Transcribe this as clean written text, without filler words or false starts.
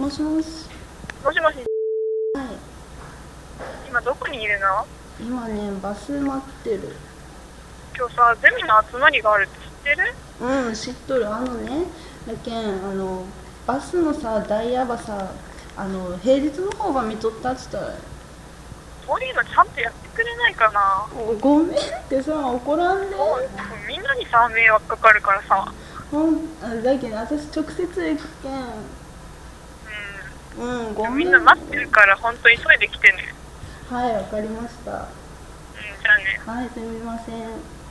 もしもし。 もしもし、 はい。 今どこにいるの？ 今ね、バス待ってる。 今日さ、ゼミの集まりがあるって知ってる？ うん、知っとる。ね、だけん、バスのさ、ダイヤはさ、平日の方が見とったっつったら、 そういうのちゃんとやってくれないかな？ ごめんってさ、怒らんで。 もうみんなにさ、迷惑かかるからさ。 だけど、私直接行くけん。うん、ごめん。 みんな待ってるから、ほんと急いで来てね。 はい、わかりました。 じゃあね。 はい、すみません。